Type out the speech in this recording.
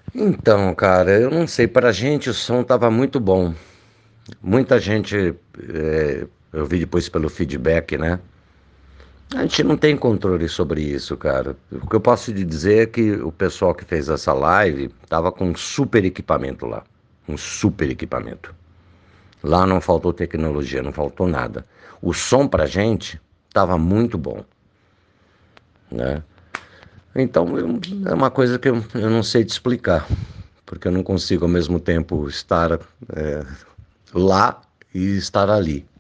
Então, cara, eu não sei, pra gente o som tava muito bom. Muita gente, eu vi depois pelo feedback, né? A gente não tem controle sobre isso, cara. O que eu posso te dizer é que o pessoal que fez essa live tava com um super equipamento lá. Um super equipamento. Lá não faltou tecnologia, não faltou nada. O som pra gente tava muito bom, né? Então é uma coisa que eu não sei te explicar, porque eu não consigo ao mesmo tempo estar lá e estar ali.